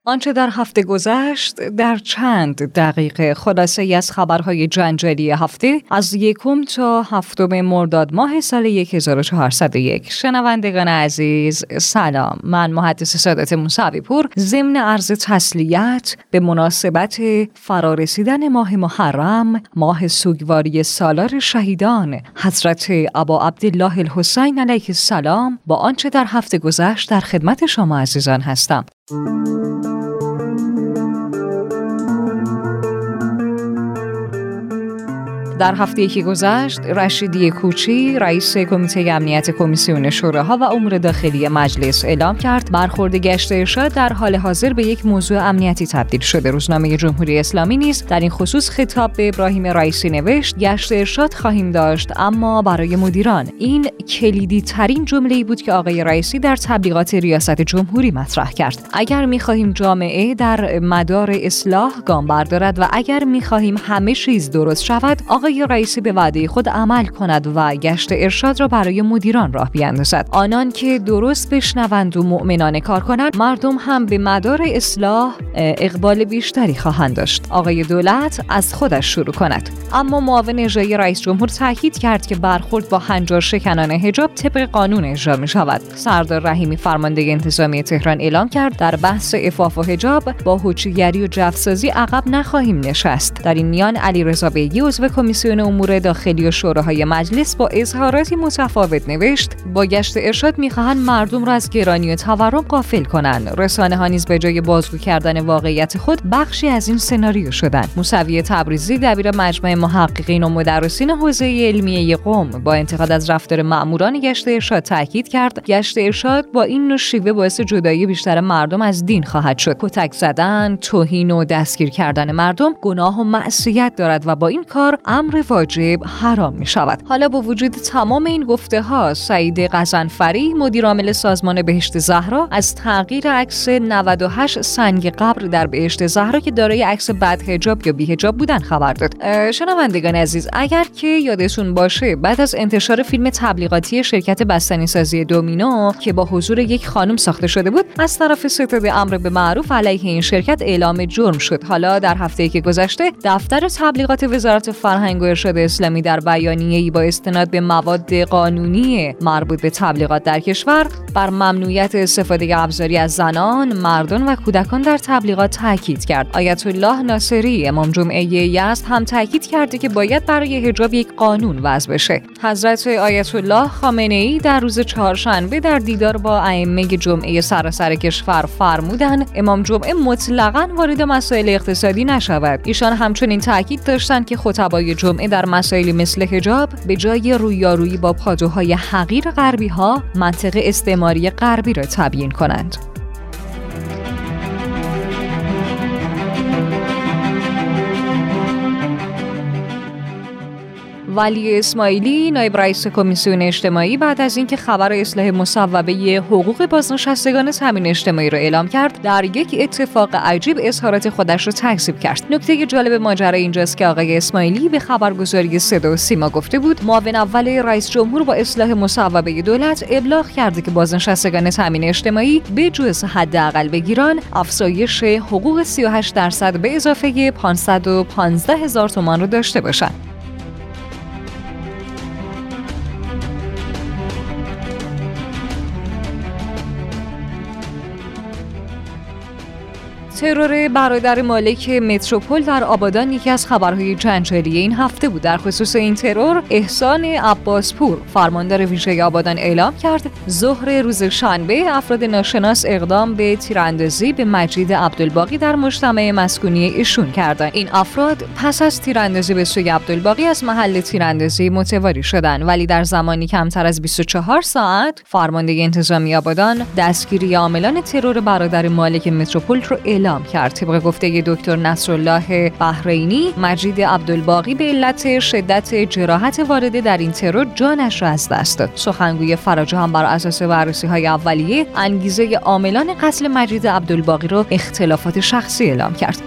آنچه در هفته گذشت در چند دقیقه خلاصه‌ای از خبرهای جنجالی هفته از 1 تا 7 مرداد ماه سال 1401. شنوندگان عزیز سلام، من محدث سادات موسوی پور ضمن عرض تسلیت به مناسبت فرارسیدن ماه محرم، ماه سوگواری سالار شهیدان حضرت ابا عبدالله الحسین علیه السلام، با آنچه در هفته گذشت در خدمت شما عزیزان هستم. در هفته که گذشت، رشیدی کوچی، رئیس کمیته امنیت کمیسیون شوراها و امور داخلی مجلس اعلام کرد برخورد گشت ارشاد در حال حاضر به یک موضوع امنیتی تبدیل شده. روزنامه جمهوری اسلامی نیز در این خصوص خطاب به ابراهیم رئیسی نوشت: گشت ارشاد خواهیم داشت اما برای مدیران. این کلیدی ترین جمله‌ای بود که آقای رئیسی در تبلیغات ریاست جمهوری مطرح کرد. اگر می‌خواهیم جامعه در مدار اصلاح گام بردارد و اگر می‌خواهیم همه چیز درست شود، آقای رئیسی به وعده خود عمل کند و گشت ارشاد را برای مدیران راه بیاندازد. آنان که درست بشنوند و مؤمنانه کار کنند، مردم هم به مدار اصلاح اقبال بیشتری خواهند داشت. آقای دولت از خودش شروع کند. اما معاون اجرایی رئیس جمهور تاکید کرد که برخورد با هنجار شکنان حجاب طبق قانون اجرا می شود. سردار رحیمی فرمانده انتظامی تهران اعلام کرد در بحث عفاف و حجاب با هوچیگری و جفسازی عقب نخواهیم نشست. در این میان علیرضا بیگی عضو کمیسیون امور داخلی و شوراهای مجلس با اظهاراتی متفاوت نوشت: با گشت ارشاد می‌خواهند مردم را از گرانی و تورم غافل کنند. رسانه‌ها نیز به جای بازگو کردن واقعیت خود بخشی از این سناریو شدند. موسوی تبریزی دبیر مجمع محققین و مدرسین حوزه علمیه قم با انتقاد از رفتار مأموران گشت ارشاد تاکید کرد: گشت ارشاد با این نوع شیوه باعث جدایی بیشتر مردم از دین خواهد شد. کتک زدن، توهین و دستگیر کردن مردم گناه و معصیت دارد و با این کار امر واجب حرام می شود. حالا با وجود تمام این گفته ها، سعید غضنفری مدیر عامل سازمان بهشت زهرا از تغییر عکس 98 سنگ قبر در بهشت زهرا که دارای عکس بدحجاب یا بی‌حجاب بودن خبر داد. شنوندگان عزیز، اگر که یادتون باشه بعد از انتشار فیلم تبلیغاتی شرکت بستنی‌سازی دومینو که با حضور یک خانم ساخته شده بود، از طرف ستاد امر به معروف علیه این شرکت اعلام جرم شد. حالا در هفته‌ای که گذشته دفتر تبلیغات وزارت فرهنگ و ارشاد اسلامی در بیانیه‌ای با استناد به مواد قانونی مربوط به تبلیغات در کشور بر ممنوعیت استفاده ابزاری از زنان، مردان و کودکان در تبلیغات تاکید کرد. آیت الله ناصری امام جمعه یزد هم تاکید کرده که باید برای حجاب یک قانون وضع بشه. حضرت آیت الله خامنه‌ای در روز چهارشنبه در دیدار با ائمه جمعه سراسر کشور فرمودند امام جمعه مطلقاً وارد مسائل اقتصادی نشود. ایشان همچنین تاکید داشتند که خطبای جمعه در مسائلی مثل حجاب به جای رویارویی با پادوهای حقیر غربی ها منطق استعماری غربی را تبیین کنند. ولی اسماعیلی نایب رئیس کمیسیون اجتماعی بعد از اینکه خبر اصلاح مصوبه حقوق بازنشستگان تامین اجتماعی را اعلام کرد، در یک اتفاق عجیب اظهارات خودش را تکذیب کرد. نکته جالب ماجرا اینجاست که آقای اسماعیلی به خبرگزاری صدا و سیما گفته بود معاون اول رئیس جمهور با اصلاح مصوبه دولت ابلاغ کرده که بازنشستگان تامین اجتماعی به جز حداقل بگیران افزایش حقوق 38% به اضافه 515,000 تومان را داشته باشند. ترور برادر مالک متروپول در آبادان یکی از خبرهای جنجالی این هفته بود. در خصوص این ترور، احسان عباسپور فرماندار ویژه آبادان اعلام کرد ظهر روز شنبه افراد ناشناس اقدام به تیراندازی به مجید عبدالباقی در مجتمع مسکونی ایشون کردند. این افراد پس از تیراندازی به سوی عبدالباقی از محل تیراندازی متواری شدند، ولی در زمانی کمتر از 24 ساعت فرمانده انتظامی آبادان دستگیری عاملان ترور برادر مالک متروپول رو اعلام کرد. طبق گفته دکتر نصرالله بحرینی، مجید عبدالباقی به علت شدت جراحت وارده در این ترور جانش را از دست داد. سخنگوی فراجه هم بر اساس بررسی‌های اولیه انگیزه عاملان قتل مجید عبدالباقی را اختلافات شخصی اعلام کرد.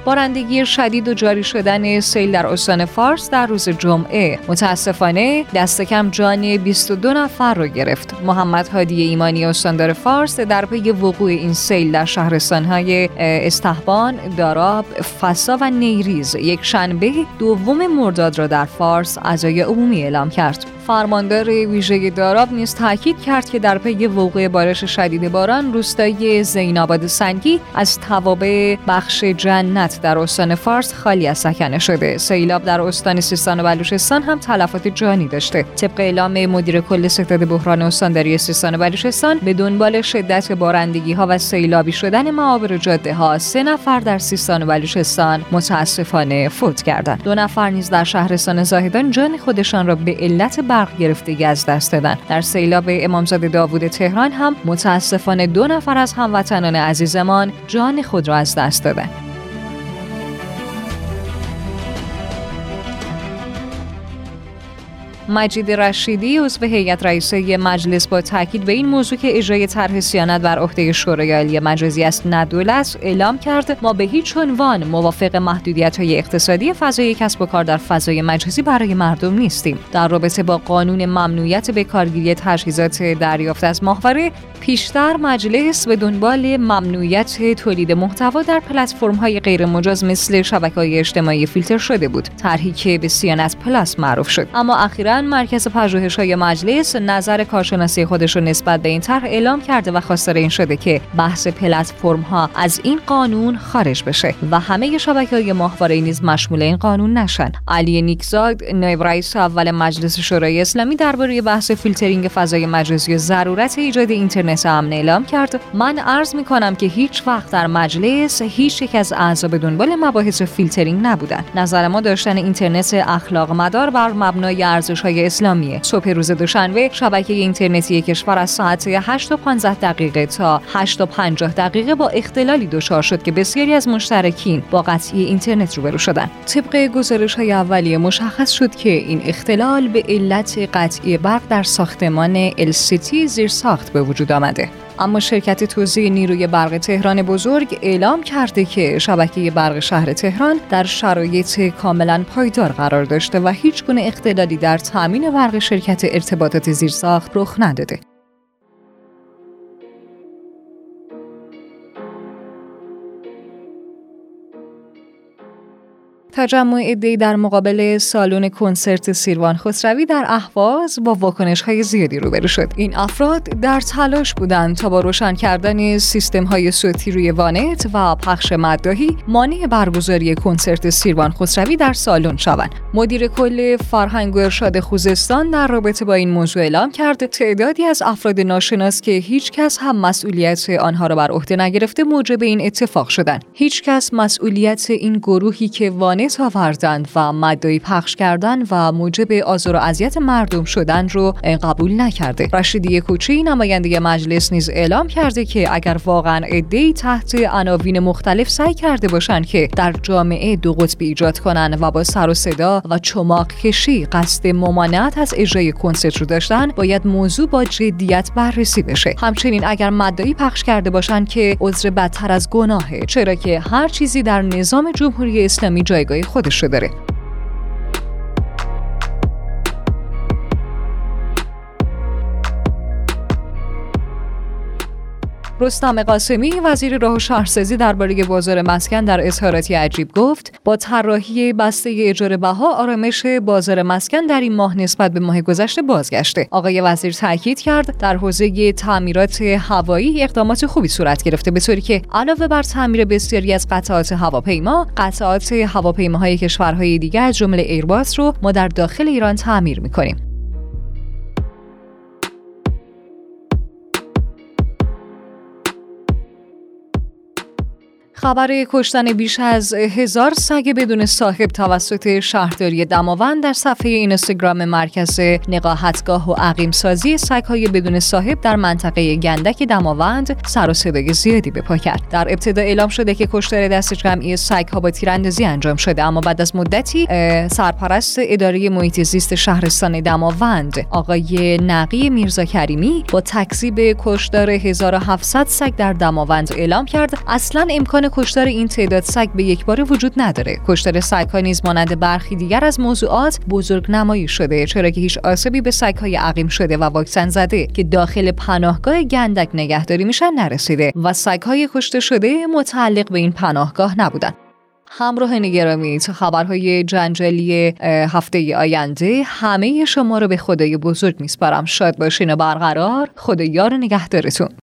بارندگی شدید و جاری شدن سیل در استان فارس در روز جمعه متاسفانه دست کم جان 22 نفر را گرفت. محمد هادی ایمانی استاندار فارس در پی وقوع این سیل در شهرستان‌های استحبان، داراب، فسا و نیریز یک شنبه 2 مرداد را در فارس عزای عمومی اعلام کرد. فرماندار ویژه داراب نیز تاکید کرد که در پی وقوع بارش شدید باران روستای زین‌آباد سنگی از توابع بخش جنت در استان فارس خالی از سکنه شده. سیلاب در استان سیستان و بلوچستان هم تلفات جانی داشته. طبق اعلام مدیر کل ستاد بحران استانداری سیستان و بلوچستان، به دنبال شدت بارندگی‌ها و سیلابی شدن معابر جاده‌ها 3 نفر در سیستان و بلوچستان متاسفانه فوت کردند. 2 نفر نیز در شهرستان زاهدان جان خودشان را به علت برق گرفتگی از دست دادند. در سیلاب امامزاده داوود تهران هم متاسفانه 2 نفر از هموطنان عزیزمان جان خود را از دست دادند. مجید رشیدی عضو هیئت رئیسه مجلس با تاکید به این موضوع که اجرای طرح صیانت بر عهده شورای عالی مجازی است نه دولت، اعلام کرد ما به هیچ عنوان موافق محدودیت‌های اقتصادی فضای کسب و کار در فضای مجازی برای مردم نیستیم. در رابطه با قانون ممنوعیت به کارگیری تجهیزات دریافت از ماهواره، پیشتر مجلس به دنبال ممنوعیت تولید محتوا در پلتفرم‌های غیر مجاز مثل شبکه‌های اجتماعی فیلتر شده بود، طرحی که به صیانت پلاس معروف شد. اما اخیراً مرکز پژوهش‌های مجلس نظر کارشناسی خودش را نسبت به این طرح اعلام کرده و خواستار این شده که بحث پلتفرم‌ها از این قانون خارج بشه و همه شبکه‌های ماهواره‌ای نیز مشمول این قانون نشن. علی نیکزاد نایب رئیس اول مجلس شورای اسلامی درباره بحث فیلترینگ فضای مجازی و ضرورت ایجاد اینترنت امن اعلام کرد: من عرض می‌کنم که هیچ وقت در مجلس هیچ یک از اعضا به دنبال مباحث فیلترینگ نبودن. نظر ما داشتن اینترنت اخلاق مدار بر مبنای ارزش‌های اسلامیه. صبح روز دوشنبه شبکه اینترنتی کشور از ساعت 8:15 تا 8:50 با اختلالی دچار شد که بسیاری از مشترکین با قطعی اینترنت روبرو شدند. طبق گزارش‌های اولیه مشخص شد که این اختلال به علت قطعی برق در ساختمان السیتی زیرساخت به وجود آمده. اما شرکت توزیع نیروی برق تهران بزرگ اعلام کرده که شبکه برق شهر تهران در شرایط کاملا پایدار قرار داشته و هیچ گونه اختلالی در تامین برق شرکت ارتباطات زیرساخت رخ نداده. تجمع عده‌ای در مقابل سالن کنسرت سیروان خسروی در اهواز با واکنش‌های زیادی روبرو شد. این افراد در تلاش بودند تا با روشن کردن سیستم‌های صوتی روی وانت و پخش مداحی مانع برگزاری کنسرت سیروان خسروی در سالن شوند. مدیر کل فرهنگ و ارشاد خوزستان در رابطه با این موضوع اعلام کرد تعدادی از افراد ناشناس که هیچ کس هم مسئولیت آنها را بر عهده نگرفته موجب این اتفاق شدند. هیچ کس مسئولیت این گروهی که وانت آوردند و مداحی پخش کردند و موجب آزار و اذیت مردم شدن رو قبول نکرده. رشیدی کوچی نماینده مجلس نیز اعلام کرده که اگر واقعا عده‌ای تحت عناوین مختلف سعی کرده باشند که در جامعه دو قطبی ایجاد کنند و با سر و صدا و چماق کشی قصد ممانعت از اجرای کنسرت رو داشتن، باید موضوع با جدیت بررسی بشه. همچنین اگر مداحی پخش کرده باشند که عذر بدتر از گناهه، چرا که هر چیزی در نظام جمهوری اسلامی جایگاه خودش رو داره. رستم قاسمی وزیر راه و شهرسازی درباره بازار مسکن در اظهاراتی عجیب گفت: با طراحی بسته اجاره بها آرامش بازار مسکن در این ماه نسبت به ماه گذشته بازگشته. آقای وزیر تاکید کرد در حوزه تعمیرات هوایی اقدامات خوبی صورت گرفته، به طوری که علاوه بر تعمیر بسیاری از قطعات هواپیماهای کشورهای دیگر از جمله ایرباس رو ما در داخل ایران تعمیر می‌کنیم. خبر کشتن بیش از 1000 سگ بدون صاحب توسط شهرداری دماوند در صفحه اینستاگرام مرکز نقاهتگاه و عقیم‌سازی سگ‌های بدون صاحب در منطقه گندک دماوند سر و صدای زیادی به پا کرد. در ابتدا اعلام شده که کشتار دست جمعی سگ‌ها با تیراندازی انجام شده، اما بعد از مدتی سرپرست اداره محیط زیست شهرستان دماوند آقای نقی میرزا کریمی با تکذیب کشتار 1700 سگ در دماوند اعلام کرد اصلاً امکان کشتار این تعداد سگ به یک باره وجود نداره. کشتار سگ‌ها نیز مانند برخی دیگر از موضوعات بزرگنمایی شده، چرا که هیچ آسیبی به سگ‌های عقیم شده و واکسن زده که داخل پناهگاه گندک نگهداری میشن نرسیده و سگ‌های کشته شده متعلق به این پناهگاه نبودن. همراهان گرامی، تا خبرهای جنجالی هفته آینده همه شما رو به خدای بزرگ میسپارم. شاد باشین و برقرار. خدا یار نگهدارتون.